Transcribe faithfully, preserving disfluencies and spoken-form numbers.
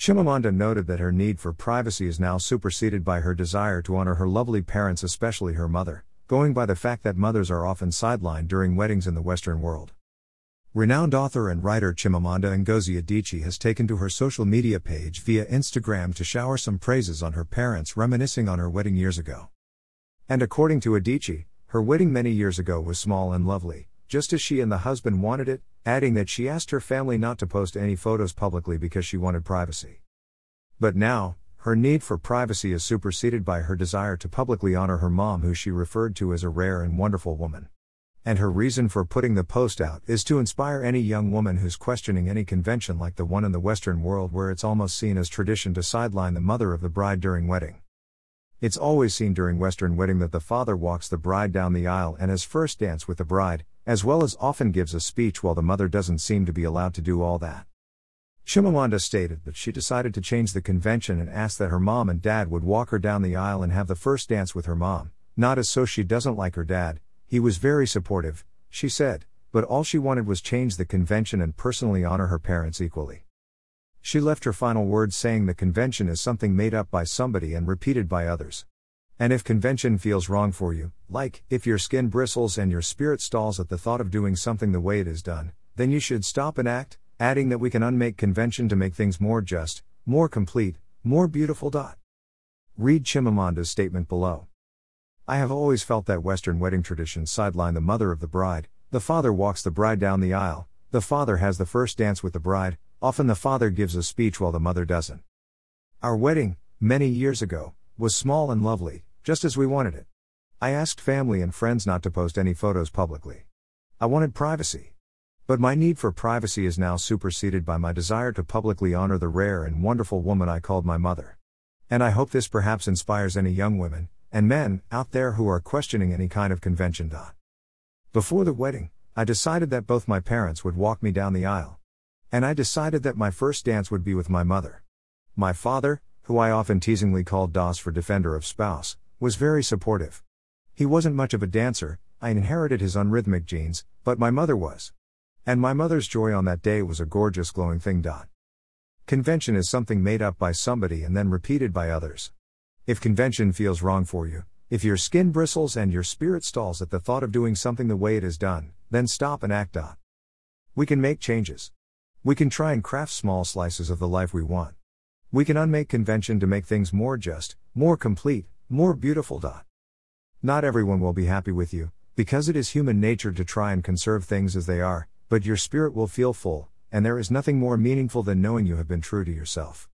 Chimamanda noted that her need for privacy is now superseded by her desire to honor her lovely parents, especially her mother, going by the fact that mothers are often sidelined during weddings in the Western world. Renowned author and writer Chimamanda Ngozi Adichie has taken to her social media page via Instagram to shower some praises on her parents, reminiscing on her wedding years ago. And according to Adichie, her wedding many years ago was small and lovely, just as she and the husband wanted it, adding that she asked her family not to post any photos publicly because she wanted privacy. But now, her need for privacy is superseded by her desire to publicly honor her mom, who she referred to as a rare and wonderful woman. And her reason for putting the post out is to inspire any young woman who's questioning any convention like the one in the Western world where it's almost seen as tradition to sideline the mother of the bride during wedding. It's always seen during Western wedding that the father walks the bride down the aisle and has first dance with the bride, as well as often gives a speech, while the mother doesn't seem to be allowed to do all that. Chimamanda stated that she decided to change the convention and asked that her mom and dad would walk her down the aisle and have the first dance with her mom, not as so she doesn't like her dad. He was very supportive, she said, but all she wanted was change the convention and personally honor her parents equally. She left her final words saying the convention is something made up by somebody and repeated by others. And if convention feels wrong for you, like, if your skin bristles and your spirit stalls at the thought of doing something the way it is done, then you should stop and act, adding that we can unmake convention to make things more just, more complete, more beautiful. Read Chimamanda's statement below. I have always felt that Western wedding traditions sideline the mother of the bride. The father walks the bride down the aisle, the father has the first dance with the bride, often the father gives a speech while the mother doesn't. Our wedding, many years ago, was small and lovely, just as we wanted it. I asked family and friends not to post any photos publicly. I wanted privacy. But my need for privacy is now superseded by my desire to publicly honor the rare and wonderful woman I called my mother. And I hope this perhaps inspires any young women, and men, out there who are questioning any kind of convention. Before the wedding, I decided that both my parents would walk me down the aisle. And I decided that my first dance would be with my mother. My father, who I often teasingly called Das for defender of spouse, was very supportive. He wasn't much of a dancer, I inherited his unrhythmic genes, but my mother was. And my mother's joy on that day was a gorgeous glowing thing. Convention is something made up by somebody and then repeated by others. If convention feels wrong for you, if your skin bristles and your spirit stalls at the thought of doing something the way it is done, then stop and act. We can make changes. We can try and craft small slices of the life we want. We can unmake convention to make things more just, more complete, more beautiful. Not everyone will be happy with you, because it is human nature to try and conserve things as they are, but your spirit will feel full, and there is nothing more meaningful than knowing you have been true to yourself.